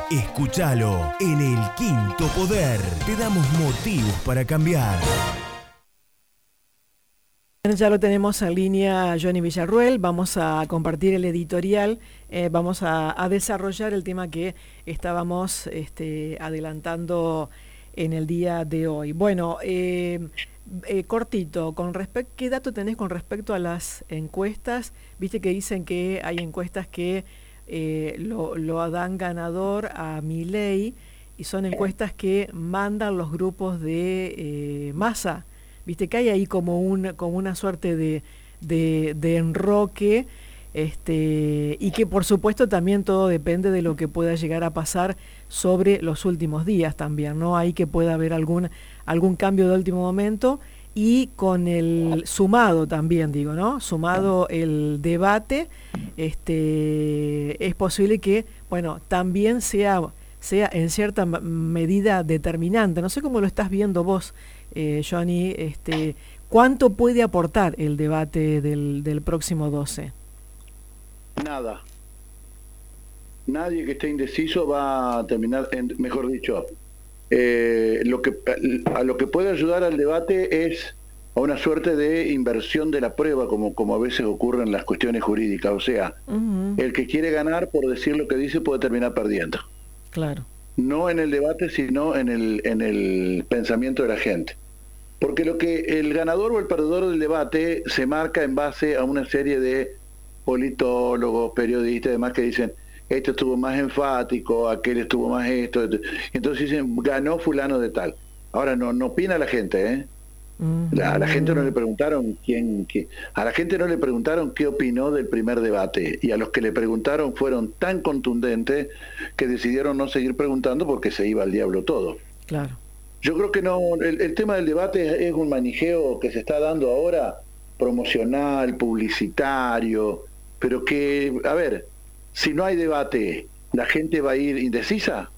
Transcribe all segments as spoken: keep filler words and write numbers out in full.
Escúchalo en El Quinto Poder. Te damos motivos para cambiar. Ya lo tenemos en línea Johnny Villarruel, vamos a compartir el editorial, eh, vamos a, a desarrollar el tema que estábamos este, adelantando en el día de hoy. Bueno, eh, eh, cortito, con respecto, ¿qué dato tenés con respecto a las encuestas? Viste que dicen que hay encuestas que eh, lo, lo dan ganador a Milei y son encuestas que mandan los grupos de eh, Massa. Viste que hay ahí como, un, como una suerte de, de, de enroque, este, y que por supuesto también todo depende de lo que pueda llegar a pasar sobre los últimos días también, ¿no? Ahí que pueda haber algún, algún cambio de último momento, y con el sumado también, digo, ¿no? Sumado el debate, este, es posible que, bueno, también sea, sea en cierta medida determinante. No sé cómo lo estás viendo vos, Eh, Johnny, este, ¿cuánto puede aportar el debate del, del próximo doce? Nada. Nadie que esté indeciso va a terminar, en, mejor dicho, eh, lo que, a lo que puede ayudar al debate es a una suerte de inversión de la prueba, como, como a veces ocurre en las cuestiones jurídicas. O sea, uh-huh. El que quiere ganar por decir lo que dice puede terminar perdiendo. Claro. No en el debate, sino en el, en el pensamiento de la gente. Porque lo que el ganador o el perdedor del debate se marca en base a una serie de politólogos, periodistas y demás que dicen, este estuvo más enfático, aquel estuvo más esto, entonces dicen, ganó fulano de tal. Ahora no, no opina la gente, ¿eh? Uh-huh. A la gente no le preguntaron quién, quién, a la gente no le preguntaron qué opinó del primer debate, y a los que le preguntaron fueron tan contundentes que decidieron no seguir preguntando porque se iba al diablo todo. Claro. Yo creo que no, el, el tema del debate es, es un manijeo que se está dando ahora, promocional, publicitario, pero que, a ver, si no hay debate, ¿la gente va a ir indecisa?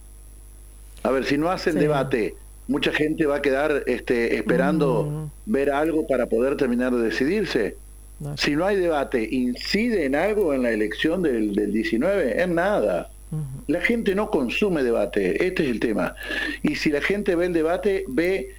A ver, si no hacen sí. debate, mucha gente va a quedar este, esperando mm. ver algo para poder terminar de decidirse. No. Si no hay debate, ¿incide en algo en la elección del, del diecinueve? En nada. La gente no consume debate, este es el tema. Y si la gente ve el debate, ve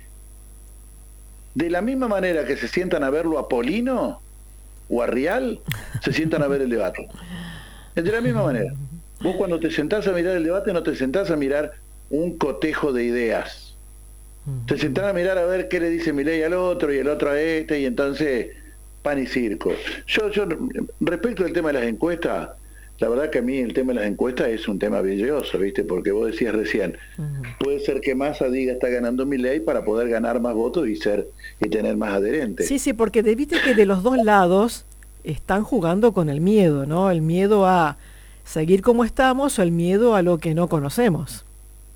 de la misma manera que se sientan a verlo a Polino o a Rial, se sientan a ver el debate. De la misma manera. Vos cuando te sentás a mirar el debate no te sentás a mirar un cotejo de ideas. Te sentás a mirar a ver qué le dice Milei al otro y el otro a este, y entonces pan y circo. Yo, yo respecto al tema de las encuestas, la verdad que a mí el tema de las encuestas es un tema brilloso, ¿viste? Porque vos decías recién, uh-huh. puede ser que Massa diga está ganando Milei para poder ganar más votos y ser y tener más adherentes. Sí, sí, porque viste que de los dos lados están jugando con el miedo, ¿no? El miedo a seguir como estamos o el miedo a lo que no conocemos.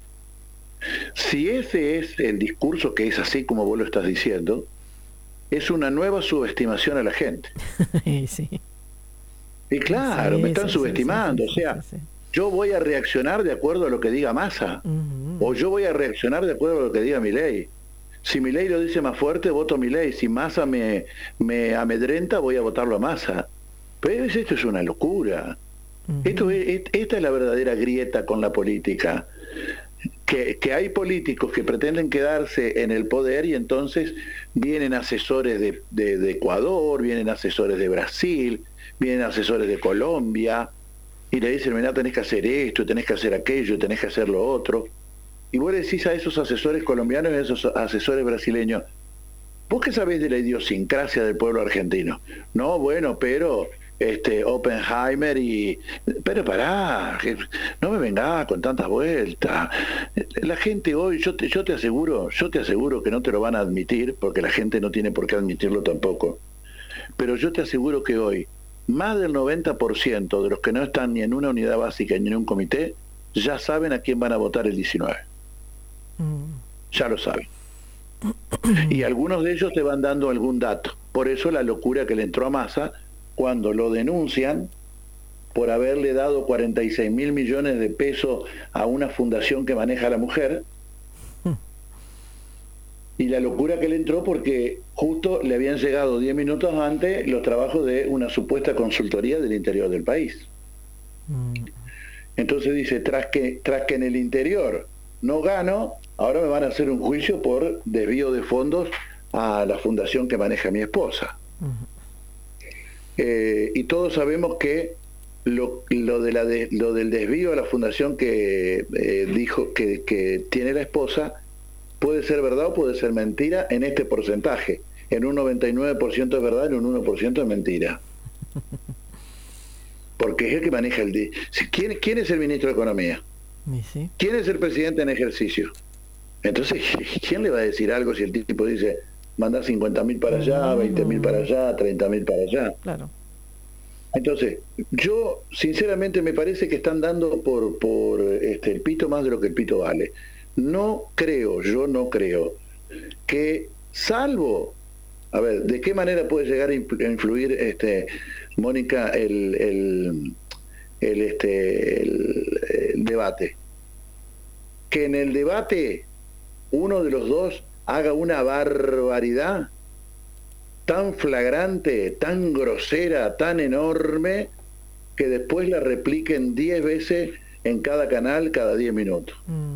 Si ese es el discurso que es así como vos lo estás diciendo, es una nueva subestimación a la gente. Sí. Y claro, sí, me están sí, subestimando, sí, sí, o sea, sí, sí. yo voy a reaccionar de acuerdo a lo que diga Massa, uh-huh. o yo voy a reaccionar de acuerdo a lo que diga Milei. Si Milei lo dice más fuerte, voto a Milei. Si Massa me, me amedrenta, voy a votarlo a Massa. Pero esto es una locura. Uh-huh. Esto es, esta es la verdadera grieta con la política. Que, que hay políticos que pretenden quedarse en el poder y entonces vienen asesores de, de, de Ecuador, vienen asesores de Brasil, vienen asesores de Colombia y le dicen, mirá, tenés que hacer esto, tenés que hacer aquello, tenés que hacer lo otro. Y vos le decís a esos asesores colombianos y a esos asesores brasileños, ¿vos qué sabés de la idiosincrasia del pueblo argentino? No, bueno, pero este Oppenheimer y... Pero pará, no me vengás con tantas vueltas. La gente hoy, yo te, yo te aseguro, yo te aseguro que no te lo van a admitir, porque la gente no tiene por qué admitirlo tampoco. Pero yo te aseguro que hoy, más del noventa por ciento de los que no están ni en una unidad básica ni en un comité, ya saben a quién van a votar el diecinueve. Mm. Ya lo saben. Y algunos de ellos te van dando algún dato. Por eso la locura que le entró a Massa cuando lo denuncian por haberle dado cuarenta y seis mil millones de pesos a una fundación que maneja a la mujer. Y la locura que le entró porque justo le habían llegado diez minutos antes los trabajos de una supuesta consultoría del interior del país. Mm. Entonces dice, tras que, tras que en el interior no gano, ahora me van a hacer un juicio por desvío de fondos a la fundación que maneja mi esposa. Uh-huh. Eh, y todos sabemos que lo, lo, de la de, lo del desvío a la fundación que eh, dijo que, que tiene la esposa puede ser verdad o puede ser mentira en este porcentaje. En un noventa y nueve por ciento es verdad, en un uno por ciento es mentira. Porque es el que maneja el... De... ¿Quién, ¿Quién es el ministro de Economía? ¿Sí? ¿Quién es el presidente en ejercicio? Entonces, ¿quién le va a decir algo si el tipo dice, manda cincuenta mil para allá, veinte mil para allá, treinta mil para allá? Claro. Entonces, yo sinceramente me parece que están dando por, por este, el pito más de lo que el pito vale. No creo, yo no creo, que salvo... A ver, ¿de qué manera puede llegar a influir, este, Mónica, el, el, el, este, el, el debate? Que en el debate uno de los dos haga una barbaridad tan flagrante, tan grosera, tan enorme, que después la repliquen diez veces en cada canal cada diez minutos. Mm.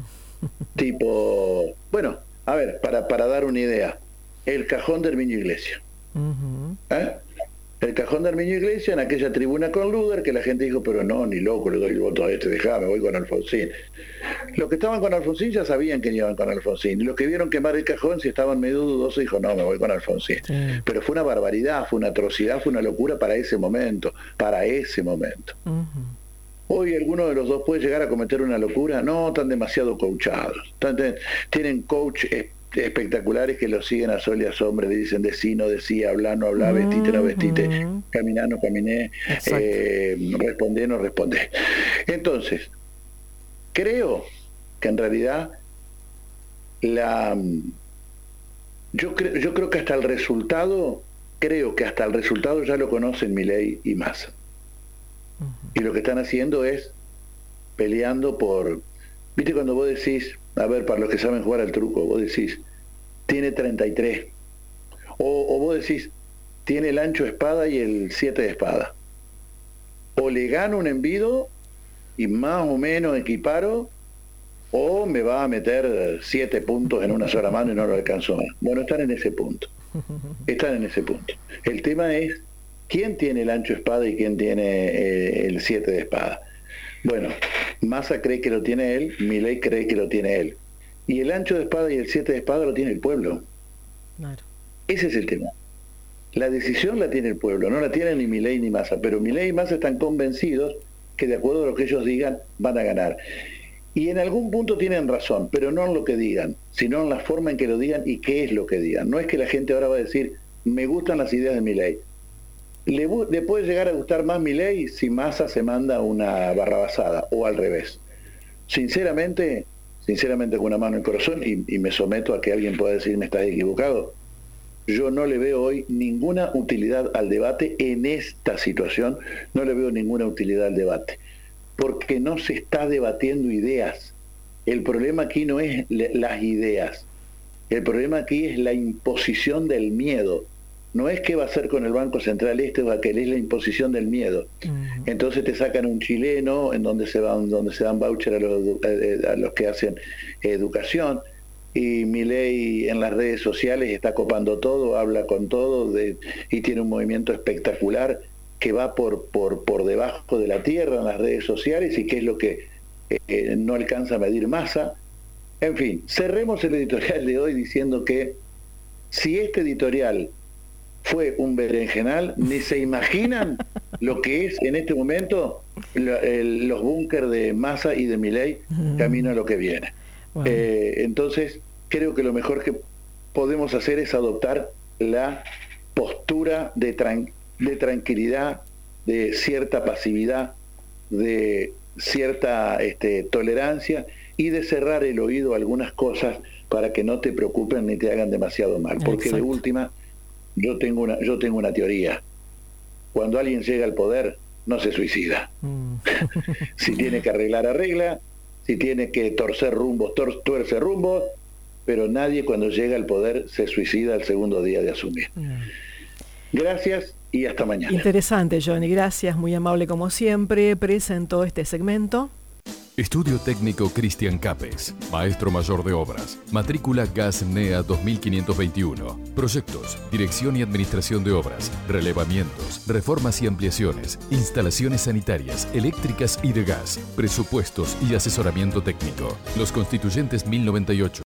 Tipo, bueno, a ver, para, para dar una idea. El cajón de Herminio Iglesias. Uh-huh. ¿Eh? El cajón de Herminio Iglesias en aquella tribuna con Luder, que la gente dijo, pero no, ni loco, le doy el voto a este, dejame, voy con Alfonsín. Los que estaban con Alfonsín ya sabían que iban con Alfonsín, y los que vieron quemar el cajón, si estaban medio dudosos, dijo, no, me voy con Alfonsín. Sí. Pero fue una barbaridad, fue una atrocidad, fue una locura para ese momento, para ese momento. Uh-huh. Hoy alguno de los dos puede llegar a cometer una locura, no, están demasiado coachados, están, tienen coach espectaculares que los siguen a sol y a sombra, le dicen decí, no decí, habla, no habla, vestite, no vestite, uh-huh. caminá, no caminé, eh, respondé, no respondé. Entonces, creo que en realidad la yo creo yo creo que hasta el resultado, creo que hasta el resultado ya lo conocen Milei y Massa. Uh-huh. Y lo que están haciendo es peleando por, viste cuando vos decís, a ver, para los que saben jugar al truco, vos decís, tiene treinta y tres. O, o vos decís, tiene el ancho de espada y el siete de espada. O le gano un envido y más o menos equiparo, o me va a meter siete puntos en una sola mano y no lo alcanzo más. Bueno, están en ese punto. Están en ese punto. El tema es, ¿quién tiene el ancho de espada y quién tiene eh, el siete de espada? Bueno, Massa cree que lo tiene él, Milei cree que lo tiene él. Y el ancho de espada y el siete de espada lo tiene el pueblo. Claro. Ese es el tema. La decisión la tiene el pueblo, no la tiene ni Milei ni Massa, pero Milei y Massa están convencidos que de acuerdo a lo que ellos digan, van a ganar. Y en algún punto tienen razón, pero no en lo que digan, sino en la forma en que lo digan y qué es lo que digan. No es que la gente ahora va a decir, me gustan las ideas de Milei. Le, le puede llegar a gustar más Milei si Massa se manda una barrabasada, o al revés. Sinceramente, sinceramente con una mano en el corazón, y, y me someto a que alguien pueda decirme estás equivocado, yo no le veo hoy ninguna utilidad al debate en esta situación, no le veo ninguna utilidad al debate, porque no se está debatiendo ideas. El problema aquí no es le, las ideas, el problema aquí es la imposición del miedo. No es qué va a hacer con el Banco Central este o aquel, es la imposición del miedo. Uh-huh. Entonces te sacan un chileno en donde se van, donde se dan voucher a los, a los que hacen educación, y Milei en las redes sociales está copando todo, habla con todo de, y tiene un movimiento espectacular que va por, por, por debajo de la tierra en las redes sociales, y que es lo que eh, no alcanza a medir Massa. En fin, cerremos el editorial de hoy diciendo que si este editorial fue un berenjenal, ni se imaginan lo que es en este momento lo, el, los búnker de Massa y de Milei camino a lo que viene. Bueno. Eh, entonces, creo que lo mejor que podemos hacer es adoptar la postura de, tran- de tranquilidad, de cierta pasividad, de cierta este, tolerancia, y de cerrar el oído a algunas cosas para que no te preocupen ni te hagan demasiado mal. Porque Exacto. de última, Yo tengo una, yo tengo una teoría. Cuando alguien llega al poder, no se suicida. Mm. Si tiene que arreglar, arregla. Si tiene que torcer rumbos, tor- tuerce rumbos. Pero nadie cuando llega al poder se suicida el segundo día de asumir. Mm. Gracias y hasta mañana. Interesante, Johnny. Gracias, muy amable como siempre. Presentó este segmento Estudio Técnico Cristian Capes, Maestro Mayor de Obras, matrícula Gas N E A dos mil quinientos veintiuno, Proyectos, Dirección y Administración de Obras, Relevamientos, Reformas y Ampliaciones, Instalaciones Sanitarias, Eléctricas y de Gas, Presupuestos y Asesoramiento Técnico. Los Constituyentes mil noventa y ocho.